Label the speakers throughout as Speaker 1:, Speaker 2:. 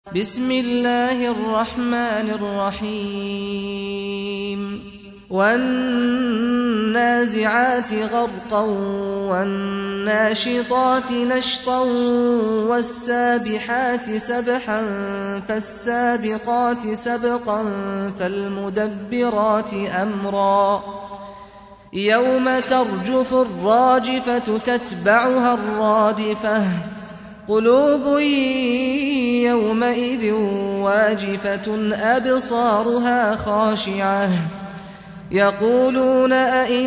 Speaker 1: بسم الله الرحمن الرحيم والنازعات غرقا والناشطات نشطا والسابحات سبحا فالسابقات سبقا فالمدبرات أمرا يوم ترجف الراجفة تتبعها الرادفة قلوب يومئذ واجفة أبصارها خاشعة يقولون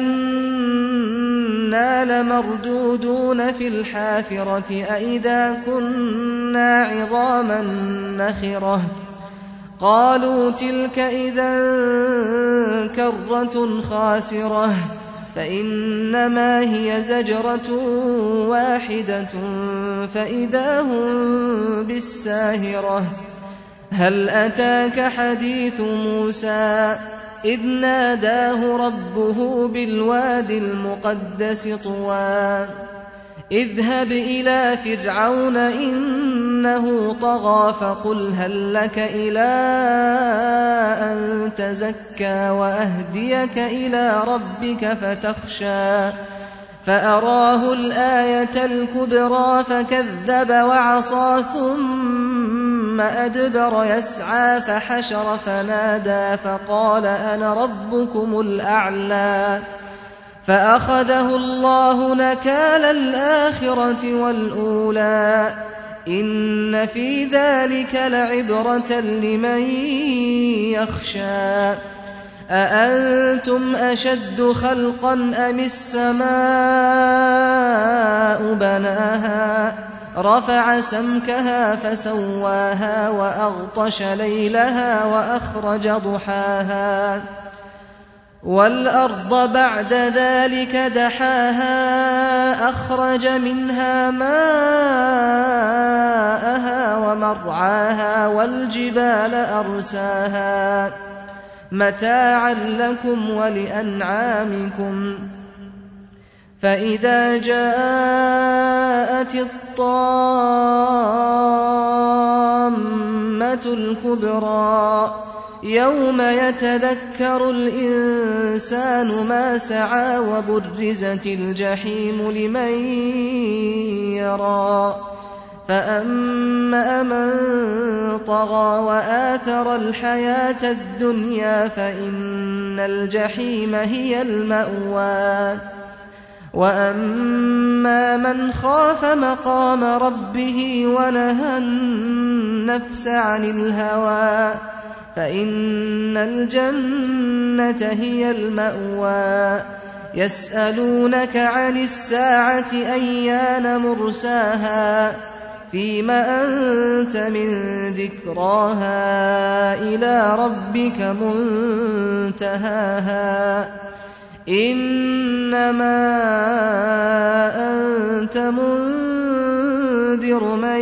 Speaker 1: أئنا لمردودون في الحافرة أئذا كنا عظاما نخرة قالوا تلك إذا كرة خاسرة فإنما هي زجرة واحدة فإذا هم بالساهرة هل أتاك حديث موسى إذ ناداه ربه بالواد المقدس طوى اذهب إلى فرعون إنه طغى فقل هل لك إلى أن تزكى وأهديك إلى ربك فتخشى فأراه الآية الكبرى فكذب وعصى ثم أدبر يسعى فحشر فنادى فقال أنا ربكم الأعلى فأخذه الله نكال الآخرة والأولى إن في ذلك لعبرة لمن يخشى أأنتم أشد خلقا أم السماء بناها رفع سمكها فسواها وأغطش ليلها وأخرج ضحاها والأرض بعد ذلك دحاها أخرج منها ماءها ومرعاها والجبال أرساها متاعا لكم ولأنعامكم فإذا جاءت الطامة الكبرى يوم يتذكر الإنسان ما سعى وبرزت الجحيم لمن يرى فأما من طغى وآثر الحياة الدنيا فإن الجحيم هي المأوى وأما من خاف مقام ربه ونهى النفس عن الهوى فإن الجنة هي المأوى يسألونك عن الساعة أيان مرساها فيم أنت من ذكراها إلى ربك منتهاها إنما أنت منذر من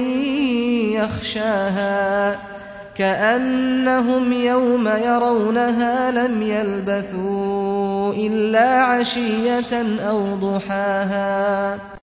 Speaker 1: يخشاها كأنهم يوم يرونها لم يلبثوا إلا عشية أو ضحاها